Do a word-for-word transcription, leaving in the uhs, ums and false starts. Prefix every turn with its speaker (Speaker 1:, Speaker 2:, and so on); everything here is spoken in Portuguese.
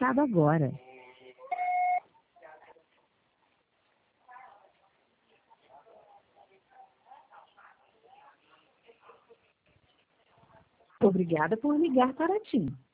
Speaker 1: passado agora. Obrigada por ligar para a TIM.